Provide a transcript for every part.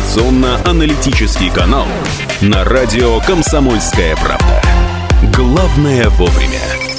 Информационно-аналитический канал на радио «Комсомольская правда». Главное вовремя.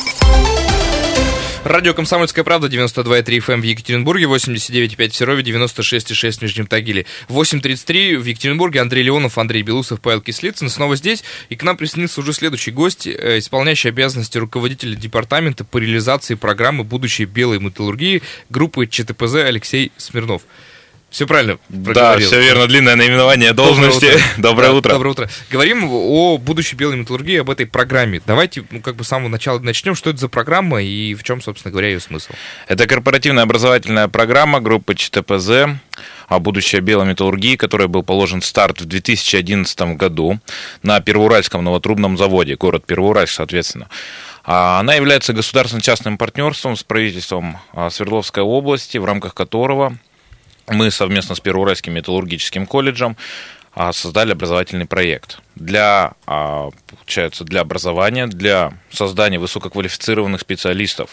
Радио «Комсомольская правда», 92,3 FM в Екатеринбурге, 89,5 в Серове, 96,6 в Нижнем Тагиле. 8:33 в Екатеринбурге. Андрей Леонов, Андрей Белусов, Павел Кислицын снова здесь. И к нам присоединился уже следующий гость, исполняющий обязанности руководителя департамента по реализации программы «Будущее белой металлургии» группы ЧТПЗ Алексей Смирнов. Все правильно проговорил? Да, все верно, длинное наименование должности. Доброе утро. Доброе утро. Говорим о будущей белой металлургии, об этой программе. Давайте, с самого начала начнем. Что это за программа и в чем, собственно говоря, ее смысл? Это корпоративная образовательная программа группы ЧТПЗ о будущей белой металлургии, которой был положен старт в 2011 году на Первоуральском новотрубном заводе, город Первоуральск, соответственно. Она является государственно-частным партнерством с правительством Свердловской области, в рамках которого мы совместно с Первоуральским металлургическим колледжем создали образовательный проект для образования, для создания высококвалифицированных специалистов.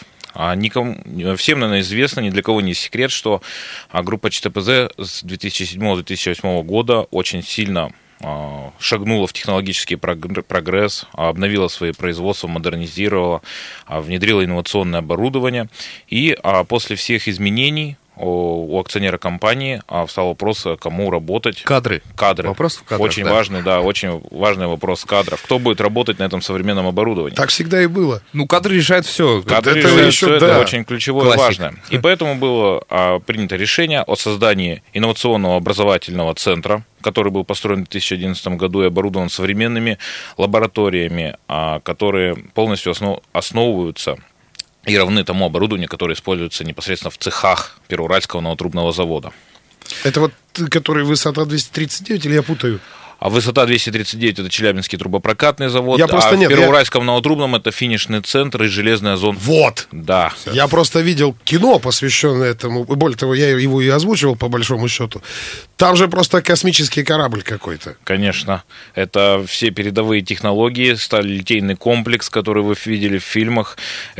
Всем, наверное, известно, ни для кого не секрет, что группа ЧТПЗ с 2007-2008 года очень сильно шагнула в технологический прогресс, обновила свои производства, модернизировала, внедрила инновационное оборудование. И после всех изменений у акционера компании встал вопрос, кому работать. Кадры. Вопрос в кадрах, очень важный, очень важный вопрос кадров. Кто будет работать на этом современном оборудовании? Так всегда и было. Кадры решают все. Кадры решают все, это очень ключевое и важное. И поэтому было принято решение о создании инновационного образовательного центра, который был построен в 2011 году и оборудован современными лабораториями, которые полностью основываются и равны тому оборудованию, которое используется непосредственно в цехах Первоуральского новотрубного завода. Это который высота 239, или я путаю? А высота 239 – это Челябинский трубопрокатный завод, в Первоуральском новотрубном – это финишный центр и железная зона. Вот! Да. Я просто видел кино, посвященное этому, более того, я его и озвучивал, по большому счету. Там же просто космический корабль какой-то. Конечно. Это все передовые технологии, сталелитейный комплекс, который вы видели в фильмах.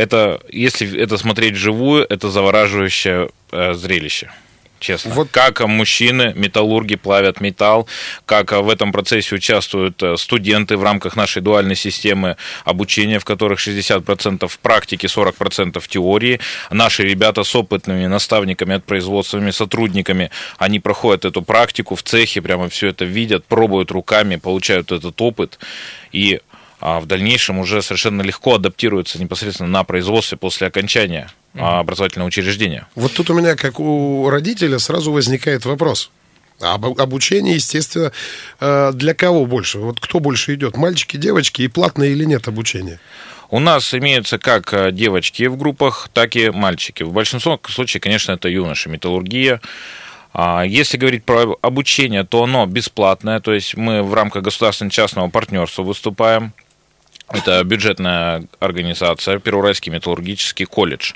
Если это смотреть вживую, это завораживающее зрелище. Честно. Как мужчины, металлурги плавят металл, как в этом процессе участвуют студенты в рамках нашей дуальной системы обучения, в которых 60% практики, 40% теории. Наши ребята с опытными наставниками, производственными сотрудниками, они проходят эту практику в цехе, прямо все это видят, пробуют руками, получают этот опыт и в дальнейшем уже совершенно легко адаптируются непосредственно на производстве после окончания образовательного учреждения. Вот тут у меня, как у родителя, сразу возникает вопрос. Обучение, естественно, для кого больше? Кто больше идет? Мальчики, девочки, и платное или нет обучение? У нас имеются как девочки в группах, так и мальчики. В большинстве случаев, конечно, это юноши, металлургия. Если говорить про обучение, то оно бесплатное, то есть мы в рамках государственно-частного партнерства выступаем. Это бюджетная организация, Первоуральский металлургический колледж.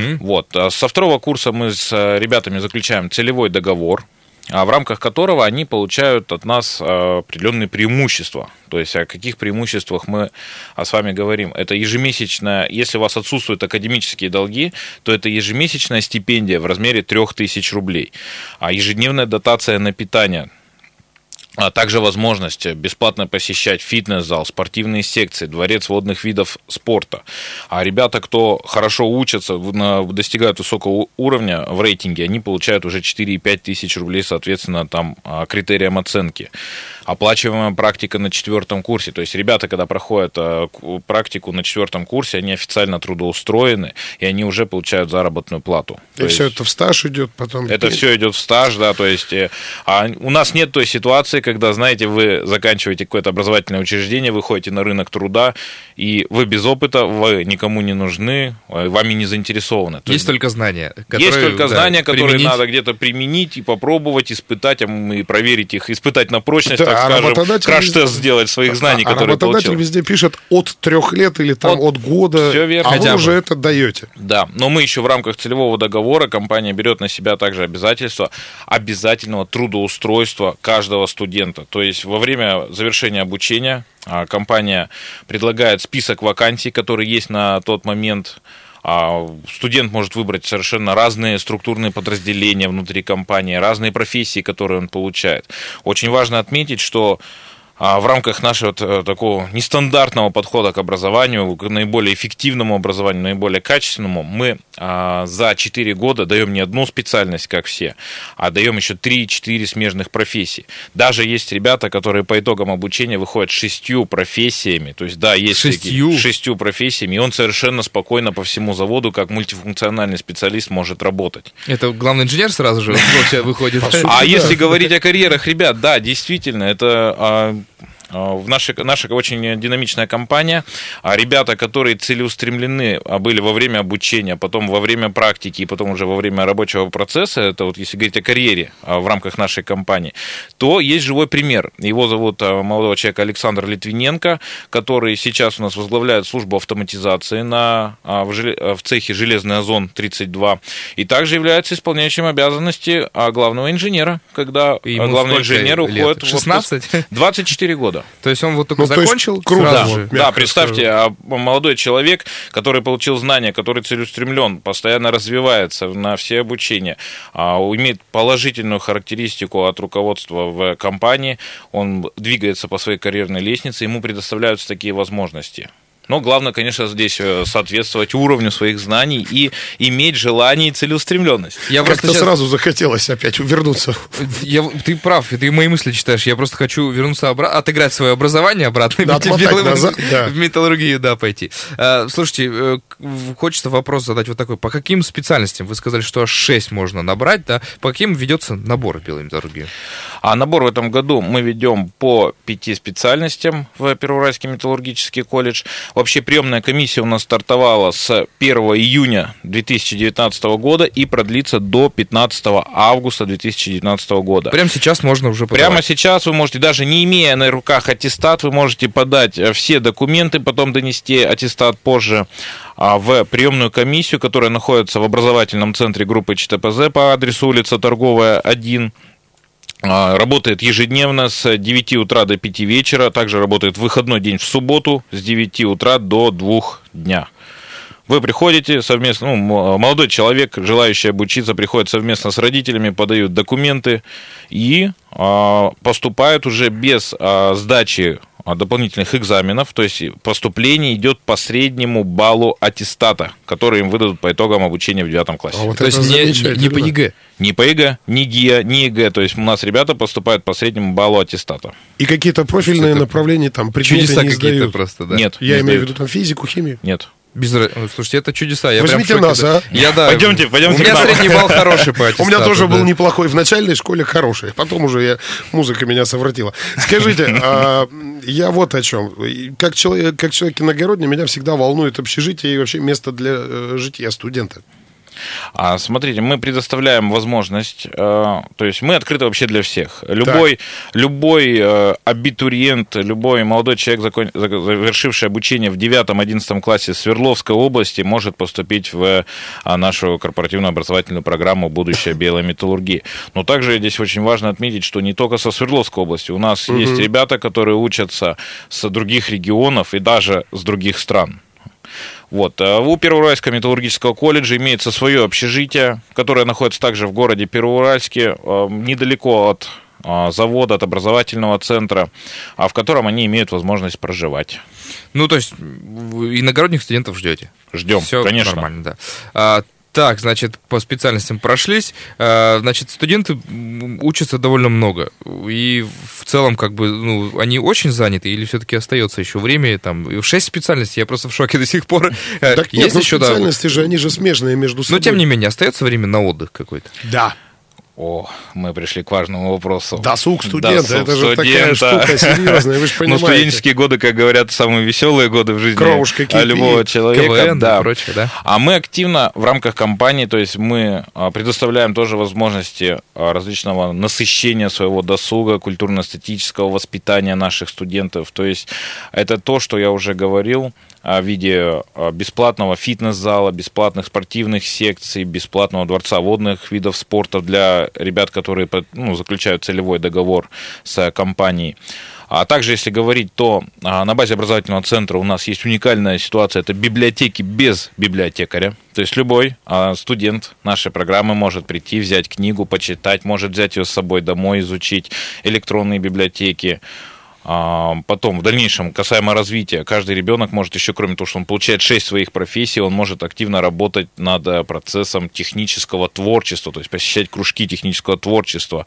Со второго курса мы с ребятами заключаем целевой договор, в рамках которого они получают от нас определенные преимущества. То есть о каких преимуществах мы с вами говорим. Это ежемесячная, если у вас отсутствуют академические долги, то это ежемесячная стипендия в размере 3000 рублей. А ежедневная дотация на питание. А также возможность бесплатно посещать фитнес-зал, спортивные секции, дворец водных видов спорта. А ребята, кто хорошо учатся, достигают высокого уровня в рейтинге, они получают уже 4,5 тысяч рублей, соответственно, там критериям оценки. Оплачиваемая практика на 4 курсе. То есть ребята, когда проходят практику на 4 курсе, они официально трудоустроены, и они уже получают заработную плату. И все это в стаж идет потом? Это все идет в стаж, да. То есть у нас нет той ситуации, когда, знаете, вы заканчиваете какое-то образовательное учреждение, вы ходите на рынок труда, и вы без опыта, вы никому не нужны, вами не заинтересованы. Есть только знания, которые надо где-то применить и попробовать, испытать, и проверить их, испытать на прочность, так скажем, краш-тест сделать своих знаний, которые получил. Работодатель везде пишет от 3 лет или от года, все верно. Вы уже это даете. Да, но мы еще в рамках целевого договора, компания берет на себя также обязательство обязательного трудоустройства каждого студента. То есть во время завершения обучения компания предлагает список вакансий, которые есть на тот момент Студент может выбрать совершенно разные структурные подразделения внутри компании, разные профессии, которые он получает. Очень важно отметить, что в рамках нашего такого нестандартного подхода к образованию, к наиболее эффективному образованию, наиболее качественному, мы за 4 года даем не одну специальность, как все, а даем еще 3-4 смежных профессий. Даже есть ребята, которые по итогам обучения выходят 6 профессиями. То есть, да, есть 6 профессиями, и он совершенно спокойно по всему заводу, как мультифункциональный специалист, может работать. Это главный инженер сразу же выходит? Если говорить о карьерах ребят, да, действительно, это... Наша очень динамичная компания. Ребята, которые целеустремлены были во время обучения, потом во время практики и потом уже во время рабочего процесса, это вот если говорить о карьере в рамках нашей компании, то есть живой пример. Его зовут молодого человека Александр Литвиненко, который сейчас у нас возглавляет службу автоматизации в цехе «Железный Озон 32», и также является исполняющим обязанности главного инженера, когда главный инженер уходит в 16? 24 года. То есть он вот только закончил? Сразу же. Да, представьте, молодой человек, который получил знания, который целеустремлен, постоянно развивается на все обучения, имеет положительную характеристику от руководства в компании, он двигается по своей карьерной лестнице, ему предоставляются такие возможности. Но главное, конечно, здесь соответствовать уровню своих знаний и иметь желание и целеустремленность. Как-то сразу захотелось опять вернуться. Ты прав, ты мои мысли читаешь. Я просто хочу вернуться отыграть свое образование обратно. Да, отмотать назад, да. В металлургию, да, пойти. Слушайте, хочется вопрос задать вот такой. По каким специальностям? Вы сказали, что аж 6 можно набрать, да? По каким ведется набор в белую металлургию? Набор в этом году мы ведем по 5 специальностям в Первоуральский металлургический колледж. Вообще приемная комиссия у нас стартовала с 1 июня 2019 года и продлится до 15 августа 2019 года. Прямо сейчас можно уже подавать? Прямо сейчас вы можете, даже не имея на руках аттестат, вы можете подать все документы, потом донести аттестат позже в приемную комиссию, которая находится в образовательном центре группы ЧТПЗ по адресу улица Торговая, 1. Работает ежедневно с 9 утра до 5 вечера, также работает в выходной день в субботу с 9 утра до 2 дня. Вы приходите совместно, молодой человек, желающий обучиться, приходит совместно с родителями, подают документы и поступают уже без сдачи дополнительных экзаменов, то есть поступление идет по среднему баллу аттестата, который им выдадут по итогам обучения в 9 классе. То есть не по ЕГЭ? Не по ЕГЭ, не ГИА, не ЕГЭ, то есть у нас ребята поступают по среднему баллу аттестата. И какие-то профильные направления, там, предметы чудеса не какие-то сдают? Просто, да? Нет. Я имею в виду там физику, химию? Нет. Слушайте, это чудеса. Возьмите нас, а? Пойдемте. У меня средний балл хороший по аттестату. У меня тоже был неплохой в начальной школе, хороший. Потом уже музыка меня совратила. Скажите, я вот о чем. Как человек иногородний, меня всегда волнует общежитие и вообще место для жития студента. Смотрите, мы предоставляем возможность, то есть мы открыты вообще для всех. Любой абитуриент, любой молодой человек, завершивший обучение в 9-11 классе Свердловской области, может поступить в нашу корпоративную образовательную программу «Будущее белой металлургии». Но также здесь очень важно отметить, что не только со Свердловской области. У нас есть ребята, которые учатся с других регионов и даже с других стран. Вот. У Первоуральского металлургического колледжа имеется свое общежитие, которое находится также в городе Первоуральске, недалеко от завода, от образовательного центра, в котором они имеют возможность проживать. То есть иногородних студентов ждете? Ждем, все конечно. Нормально, да. Так, значит, по специальностям прошлись. Значит, студенты учатся довольно много. И в целом, они очень заняты, или все-таки остается еще время? Там 6 специальностей, я просто в шоке до сих пор. Так нет, специальности же, они же смежные между собой. Но, тем не менее, остается время на отдых какой-то? Да. Мы пришли к важному вопросу. Досуг студента, это же такая штука серьезная, вы же понимаете. Студенческие годы, как говорят, самые веселые годы в жизни Кровушка кипит, любого человека. КВН и прочее, да? А мы активно в рамках компании, то есть мы предоставляем тоже возможности различного насыщения своего досуга, культурно-эстетического воспитания наших студентов. То есть это то, что я уже говорил, в виде бесплатного фитнес-зала, бесплатных спортивных секций, бесплатного дворца водных видов спорта для для ребят, которые заключают целевой договор с компанией. А также, если говорить, то на базе образовательного центра у нас есть уникальная ситуация, это библиотеки без библиотекаря. То есть любой студент нашей программы может прийти, взять книгу, почитать, может взять ее с собой домой, изучить электронные библиотеки. Потом, в дальнейшем, касаемо развития, каждый ребенок может еще, кроме того, что он получает 6 своих профессий, он может активно работать над процессом технического творчества, то есть посещать кружки технического творчества,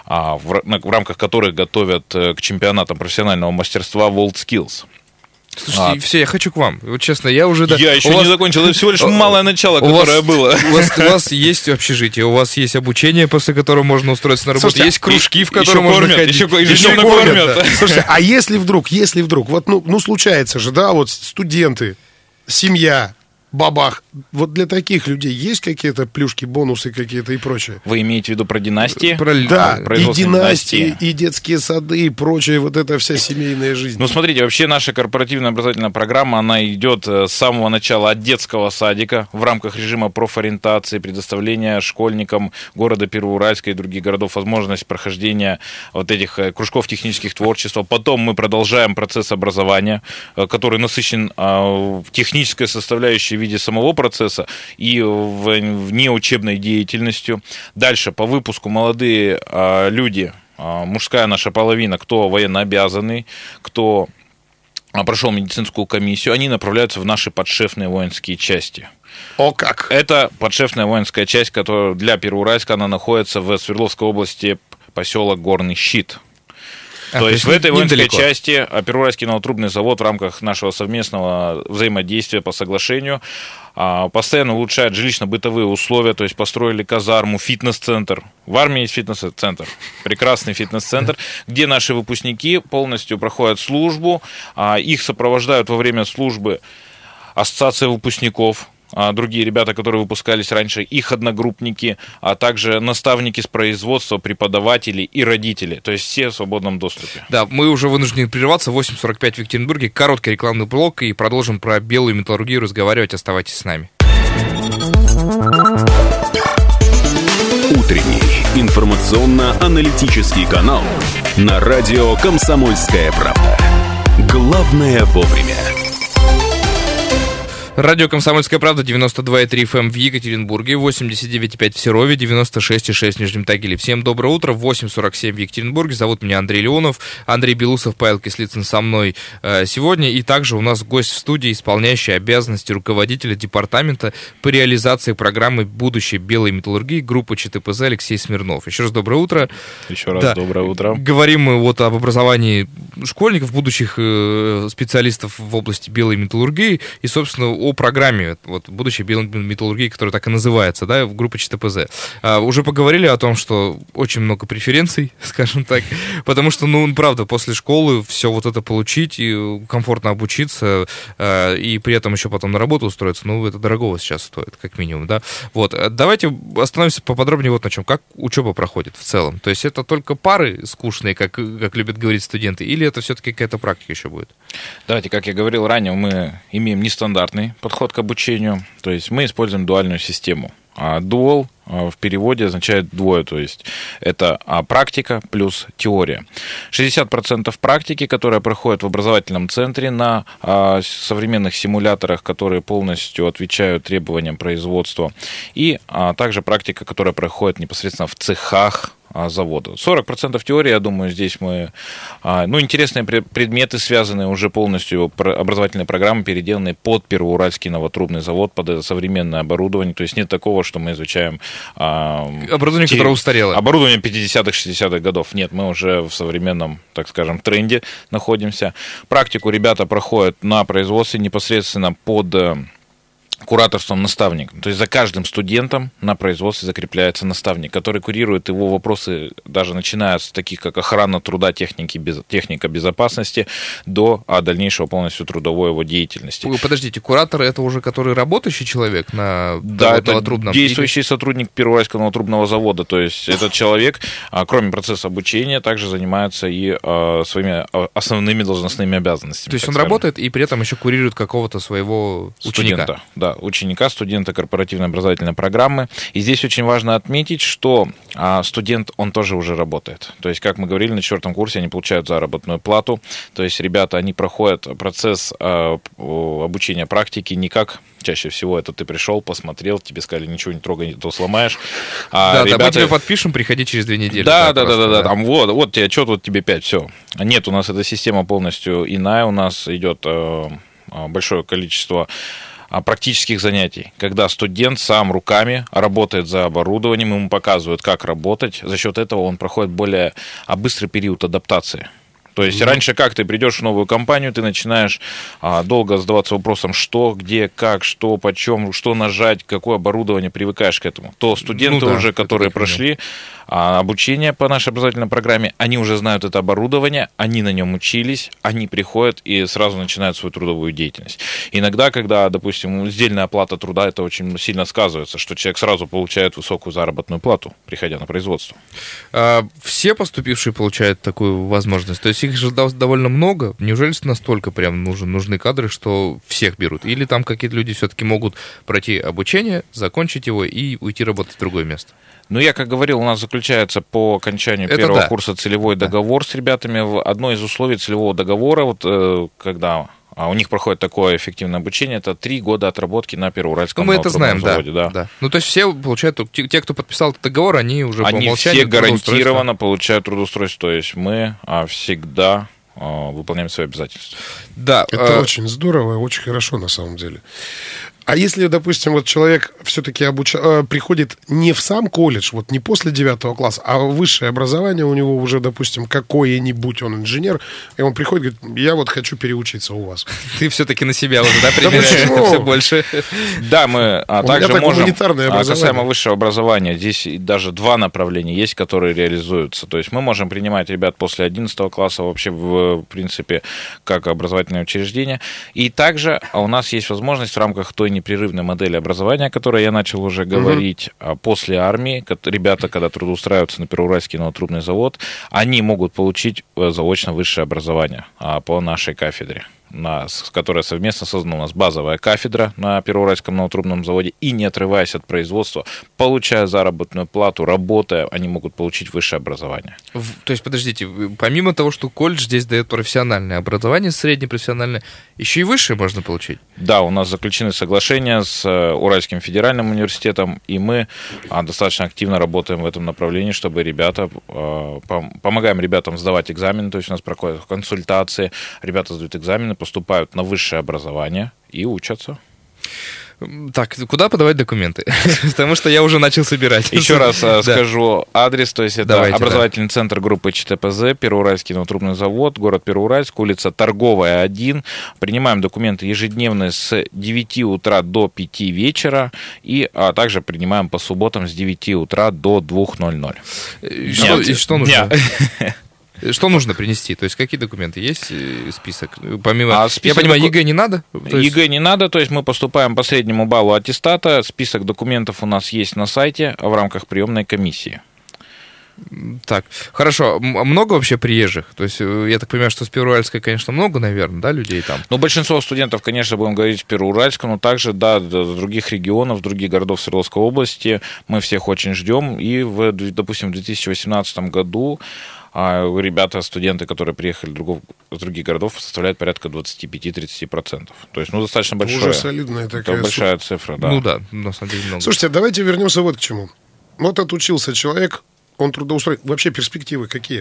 в рамках которых готовят к чемпионатам профессионального мастерства WorldSkills. Слушайте, все, я хочу к вам. Вот честно, я уже... Я еще не закончил, это всего лишь малое начало, которое было. У вас есть общежитие, у вас есть обучение, после которого можно устроиться на работу, есть кружки, в которые можно ходить. Еще кормят. Слушайте, а если вдруг, вот, случается же, да, вот студенты, семья, бабах, вот для таких людей есть какие-то плюшки, бонусы какие-то и прочее? Вы имеете в виду про династии? Да, и династии, и детские сады, и прочее, вот эта вся семейная жизнь. Ну, смотрите, вообще наша корпоративная образовательная программа, она идет с самого начала от детского садика в рамках режима профориентации, предоставления школьникам города Первоуральска и других городов возможность прохождения вот этих кружков технических творчеств. Потом мы продолжаем процесс образования, который насыщен в технической составляющей в виде самого процесса и внеучебной деятельностью. Дальше по выпуску молодые люди, мужская наша половина, кто военнообязанный, кто прошел медицинскую комиссию, они направляются в наши подшефные воинские части. О как! Это подшефная воинская часть, которая для Первоуральска, она находится в Свердловской области, поселок Горный Щит. То есть в этой воинской части Первоуральский новотрубный завод в рамках нашего совместного взаимодействия по соглашению постоянно улучшает жилищно-бытовые условия, то есть построили казарму, фитнес-центр. В армии есть фитнес-центр, прекрасный фитнес-центр, где наши выпускники полностью проходят службу, их сопровождают во время службы ассоциация выпускников, другие ребята, которые выпускались раньше, их одногруппники, а также наставники с производства, преподаватели и родители. То есть все в свободном доступе. Да, мы уже вынуждены прерваться. 8:45 в Екатеринбурге. Короткий рекламный блок, и продолжим про белую металлургию разговаривать. Оставайтесь с нами. Утренний информационно-аналитический канал на радио «Комсомольская правда». Главное вовремя. Радио «Комсомольская правда», 92,3 FM в Екатеринбурге, 89,5 в Серове, 96,6 в Нижнем Тагиле. Всем доброе утро, 8:47 в Екатеринбурге. Зовут меня Андрей Леонов, Андрей Белусов, Павел Кислицын со мной сегодня. И также у нас гость в студии, исполняющий обязанности руководителя департамента по реализации программы «Будущее белой металлургии» группы ЧТПЗ Алексей Смирнов. Еще раз доброе утро. Еще раз доброе утро. Говорим мы вот об образовании школьников, будущих специалистов в области белой металлургии и, собственно, о программе вот, «Будущее белой металлургии», которая так и называется, да, в группе ЧТПЗ. Уже поговорили о том, что очень много преференций, скажем так, потому что, правда, после школы все вот это получить и комфортно обучиться, и при этом еще потом на работу устроиться, это дорогого сейчас стоит, как минимум, да. Вот, давайте остановимся поподробнее вот на чем. Как учеба проходит в целом? То есть это только пары скучные, как любят говорить студенты, или это все-таки какая-то практика еще будет? Давайте, как я говорил ранее, мы имеем нестандартный подход к обучению, то есть мы используем дуальную систему. А дуал в переводе означает двое, то есть это практика плюс теория. 60% практики, которая проходит в образовательном центре на современных симуляторах, которые полностью отвечают требованиям производства, и также практика, которая проходит непосредственно в цехах завода. 40% теории, я думаю, здесь мы... интересные предметы, связанные уже полностью, образовательные программы переделаны под Первоуральский новотрубный завод, под это современное оборудование. То есть нет такого, что мы изучаем... оборудование, которое устарело. Оборудование 50-х, 60-х годов. Нет, мы уже в современном, так скажем, тренде находимся. Практику ребята проходят на производстве непосредственно под... кураторством наставника. То есть за каждым студентом на производстве закрепляется наставник, который курирует его вопросы, даже начиная с таких, как охрана труда, техника безопасности, до дальнейшего полностью трудовой его деятельности. Подождите, куратор — это уже который работающий человек на новотрубном? Действующий сотрудник Первоуральского новотрубного завода. То есть этот человек, кроме процесса обучения, также занимается и своими основными должностными обязанностями. То есть он работает и при этом еще курирует какого-то своего ученика? Да. да, ученика, студента корпоративной образовательной программы. И здесь очень важно отметить, что студент, он тоже уже работает. То есть, как мы говорили, на 4 курсе они получают заработную плату. То есть, ребята, они проходят процесс обучения практики не как чаще всего это ты пришел, посмотрел, тебе сказали, ничего не трогай, то сломаешь. Да, мы тебе подпишем, приходи через 2 недели. Да, там вот тебе отчет, вот тебе 5, все. Нет, у нас эта система полностью иная, у нас идет большое количество практических занятий, когда студент сам руками работает за оборудованием, ему показывают, как работать. За счет этого он проходит более быстрый период адаптации. То есть раньше, как ты придешь в новую компанию, ты начинаешь долго задаваться вопросом, что, где, как, что, почем, что нажать, какое оборудование, привыкаешь к этому. То студенты уже, которые прошли обучение по нашей образовательной программе, они уже знают это оборудование, они на нем учились, они приходят и сразу начинают свою трудовую деятельность. Иногда, когда, допустим, сдельная оплата труда, это очень сильно сказывается, что человек сразу получает высокую заработную плату, приходя на производство. Все поступившие получают такую возможность? То есть их же довольно много. Неужели настолько прям нужны кадры, что всех берут? Или там какие-то люди все-таки могут пройти обучение, закончить его и уйти работать в другое место? Ну, я, как говорил, у нас заключается по окончанию первого курса целевой договор с ребятами. Одно из условий целевого договора, вот когда у них проходит такое эффективное обучение, это 3 года отработки на Первоуральском заводе. заводе. Да. Ну, то есть все получают, те, кто подписал этот договор, они уже по умолчанию... Они все гарантированно получают трудоустройство, то есть мы всегда выполняем свои обязательства. Да. Это очень здорово и очень хорошо на самом деле. А если, допустим, вот человек все-таки приходит не в сам колледж, вот не после 9 класса, а высшее образование у него уже, допустим, какое-нибудь, он инженер, и он приходит и говорит, я вот хочу переучиться у вас. Ты все-таки на себя уже, да, примеряешь это все больше? Да, мы также можем, касаемо высшего образования, здесь даже 2 направления есть, которые реализуются. То есть мы можем принимать ребят после 11 класса вообще, в принципе, как образовательное учреждение. И также у нас есть возможность в рамках той непрерывной модели образования, о которой я начал уже говорить, после армии, ребята, когда трудоустраиваются на Первоуральский новотрубный завод, они могут получить заочно высшее образование по нашей кафедре, которая совместно создана у нас базовая кафедра на Первоуральском новотрубном заводе, и не отрываясь от производства, получая заработную плату, работая, они могут получить высшее образование. То есть, подождите, помимо того, что колледж здесь дает профессиональное образование, среднепрофессиональное, еще и высшее можно получить? Да, у нас заключены соглашения с Уральским федеральным университетом, и мы достаточно активно работаем в этом направлении, чтобы ребята, помогаем ребятам сдавать экзамены, то есть у нас проходят консультации, ребята сдают экзамены, поступают на высшее образование и учатся. Так, куда подавать документы? Потому что я уже начал собирать. Еще раз скажу адрес, то есть это образовательный центр группы ЧТПЗ, Первоуральский новотрубный завод, город Первоуральск, улица Торговая, 1. Принимаем документы ежедневно с 9 утра до 5 вечера, и также принимаем по субботам с 9 утра до 2:00. Что нужно? Что нужно принести? То есть какие документы? Есть список? Помимо, я понимаю, ЕГЭ не надо? ЕГЭ не надо, то есть мы поступаем по среднему баллу аттестата. Список документов у нас есть на сайте в рамках приемной комиссии. Так, хорошо. Много вообще приезжих? То есть, я так понимаю, что с Первоуральска, конечно, много, наверное, да, людей там? Ну, большинство студентов, конечно, будем говорить в Первоуральском, но также, да, с других регионов, других городов Свердловской области. Мы всех очень ждем. И, допустим, в 2018 году ребята, студенты, которые приехали с других городов, составляют порядка 25-30%. То есть, достаточно большое. Уже солидная такая большая цифра, да. Ну да, на самом деле много. Слушайте, давайте вернемся вот к чему. Вот отучился человек, он трудоустроен. Вообще перспективы какие?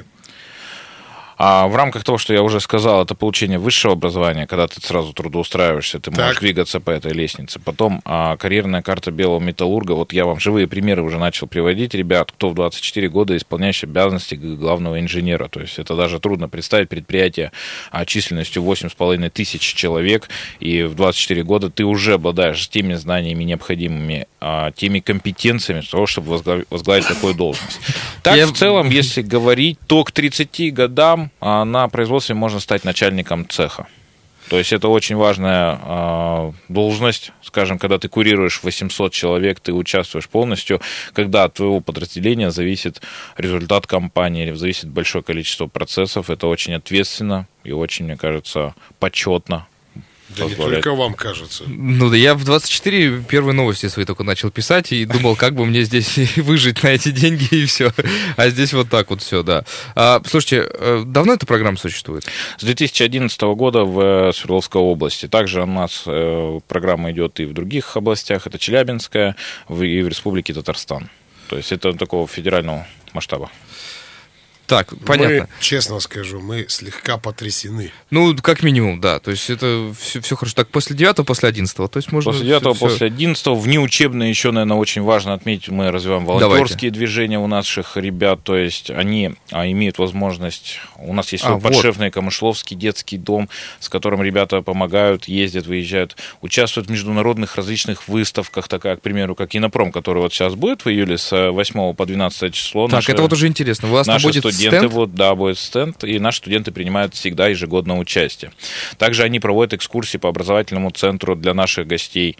В рамках того, что я уже сказал, это получение высшего образования, когда ты сразу трудоустраиваешься, ты можешь двигаться по этой лестнице. Потом карьерная карта белого металлурга. Вот я вам живые примеры уже начал приводить, ребят, кто в 24 года исполняющий обязанности главного инженера. То есть это даже трудно представить предприятие численностью 8,5 тысяч человек, и в 24 года ты уже обладаешь теми знаниями необходимыми, теми компетенциями для того, чтобы возглавить такую должность. Так, в целом, если говорить, то к 30 годам на производстве можно стать начальником цеха. То есть это очень важная должность, скажем, когда ты курируешь 800 человек, ты участвуешь полностью, когда от твоего подразделения зависит результат компании, зависит большое количество процессов, это очень ответственно и очень, мне кажется, почетно. Да не только вам кажется. Ну да, я в 24 первые новости свои только начал писать и думал, как бы мне здесь выжить на эти деньги и все. А здесь вот так вот все, да. Слушайте, давно эта программа существует? С 2011 года в Свердловской области. Также у нас программа идет и в других областях. Это Челябинская и в Республике Татарстан. То есть это такого федерального масштаба. Так, понятно. Мы, честно скажу, мы слегка потрясены. Ну, как минимум, да. То есть это все хорошо. Так, после 9-го, после 11-го? То есть можно после 9-го, после 11-го. Внеучебные еще, наверное, очень важно отметить, мы развиваем волонтерские движения у наших ребят. То есть они имеют возможность... У нас есть подшефный Камышловский детский дом, с которым ребята помогают, ездят, выезжают, участвуют в международных различных выставках, такая, к примеру, как Инопром, который вот сейчас будет в июле с 8 по 12 число. Так, это вот уже интересно. У вас там будет студенты, стенд? вот, да, будет стенд, и наши студенты принимают всегда ежегодное участие. Также они проводят экскурсии по образовательному центру для наших гостей,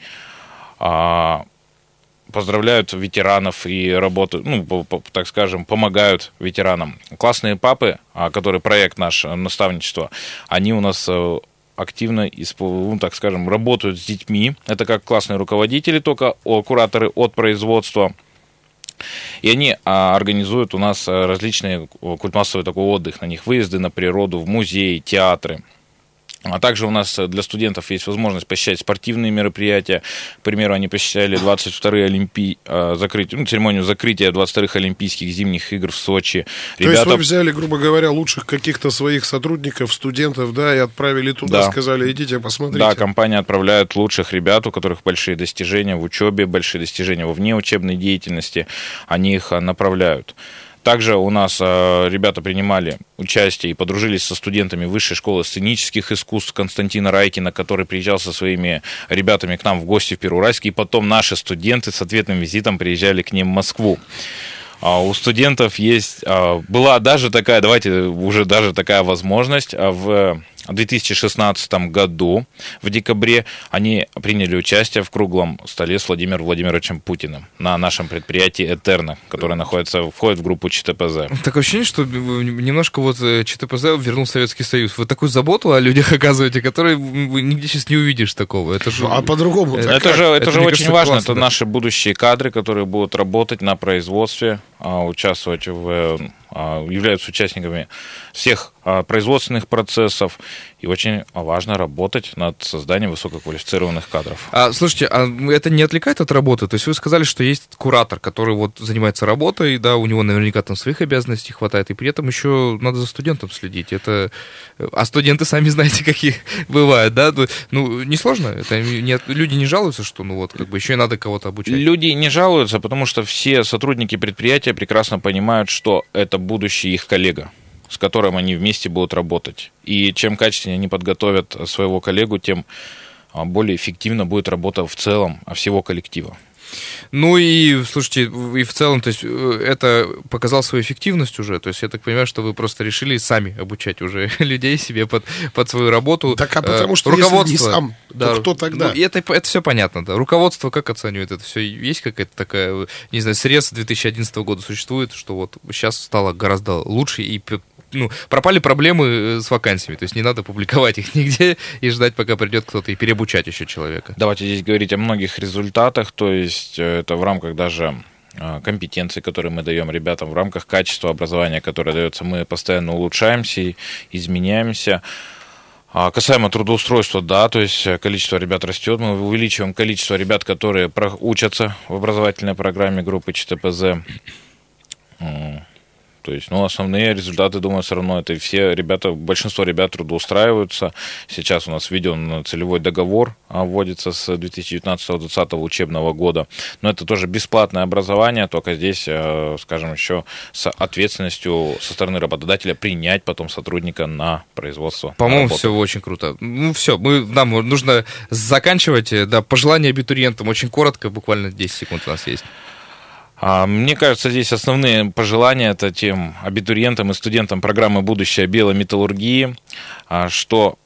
поздравляют ветеранов и работают, так скажем, помогают ветеранам. Классные папы, которые проект наш наставничество, они у нас активно, так скажем, работают с детьми. Это как классные руководители, только кураторы от производства. И они организуют у нас различные культмассовый такой отдых, на них выезды на природу, в музеи, театры. А также у нас для студентов есть возможность посещать спортивные мероприятия. К примеру, они посещали 22-й церемонию закрытия 22-х Олимпийских зимних игр в Сочи. То есть вы взяли, грубо говоря, лучших каких-то своих сотрудников, студентов, да, и отправили туда, да. Сказали, идите, посмотрите. Да, компания отправляет лучших ребят, у которых большие достижения в учебе, большие достижения во внеучебной деятельности. Они их направляют. Также у нас ребята принимали участие и подружились со студентами Высшей школы сценических искусств Константина Райкина, который приезжал со своими ребятами к нам в гости в Первоуральск, и потом наши студенты с ответным визитом приезжали к ним в Москву. У студентов была даже такая, такая возможность в 2016 году, в декабре, они приняли участие в круглом столе с Владимиром Владимировичем Путиным на нашем предприятии «Этерна», которое входит в группу ЧТПЗ. Такое ощущение, что немножко ЧТПЗ вернул Советский Союз. Вы такую заботу о людях оказываете, которые нигде сейчас не увидишь такого. Это же... А по-другому? Это же очень важно. Классно, это наши будущие кадры, которые будут работать на производстве, участвовать являются участниками всех производственных процессов, и очень важно работать над созданием высококвалифицированных кадров. Слушайте, это не отвлекает от работы? То есть вы сказали, что есть куратор, который занимается работой, да, у него наверняка там своих обязанностей хватает, и при этом еще надо за студентом следить. А студенты, сами знаете, какие бывают, да? Не сложно? Люди не жалуются, что еще и надо кого-то обучать? Люди не жалуются, потому что все сотрудники предприятия прекрасно понимают, что это будущий их коллега, с которым они вместе будут работать. И чем качественнее они подготовят своего коллегу, тем более эффективно будет работа в целом всего коллектива. Слушайте, и в целом, то есть это показало свою эффективность уже, то есть я так понимаю, что вы просто решили сами обучать уже людей себе под свою работу. Так, потому что руководство, если не сам, то кто тогда? Это все понятно, да. Руководство как оценивает это все? Есть какая-то такая, не знаю, срез 2011 года существует, что сейчас стало гораздо лучше, и пропали проблемы с вакансиями, то есть не надо публиковать их нигде и ждать, пока придет кто-то, и переобучать еще человека. Давайте здесь говорить о многих результатах, то есть это в рамках даже компетенций, которые мы даем ребятам, в рамках качества образования, которое дается, мы постоянно улучшаемся и изменяемся. Касаемо трудоустройства, да, то есть количество ребят растет, мы увеличиваем количество ребят, которые учатся в образовательной программе группы ЧТПЗ. То есть, основные результаты, думаю, все равно это большинство ребят трудоустраиваются. Сейчас у нас введен целевой договор, вводится с 2019-2020 учебного года. Но это тоже бесплатное образование, только здесь, скажем, еще с ответственностью со стороны работодателя принять потом сотрудника на производство. По-моему, все очень круто. Все, нам нужно заканчивать. Да, пожелания абитуриентам очень коротко, буквально 10 секунд у нас есть. Мне кажется, здесь основные пожелания это тем абитуриентам и студентам программы «Будущее биометаллургии», что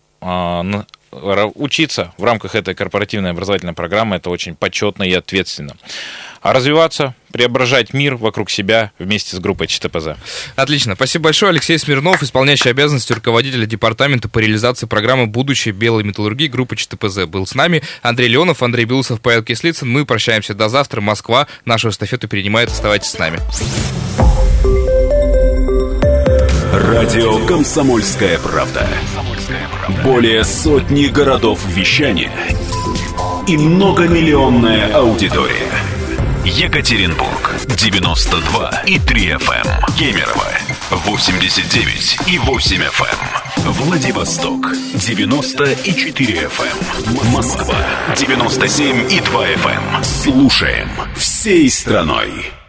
учиться в рамках этой корпоративной образовательной программы это очень почетно и ответственно. развиваться, преображать мир вокруг себя вместе с группой ЧТПЗ. Отлично. Спасибо большое. Алексей Смирнов, исполняющий обязанности руководителя департамента по реализации программы «Будущее белой металлургии» группы ЧТПЗ, был с нами. Андрей Леонов, Андрей Белусов, Павел Кислицын. Мы прощаемся до завтра. Москва нашу эстафету перенимает. Оставайтесь с нами. Радио «Комсомольская правда». Более сотни городов вещания и многомиллионная аудитория. Екатеринбург 92,3 FM, Кемерово 89,8 FM, Владивосток 90,4 FM, Москва 97,2 FM. Слушаем всей страной.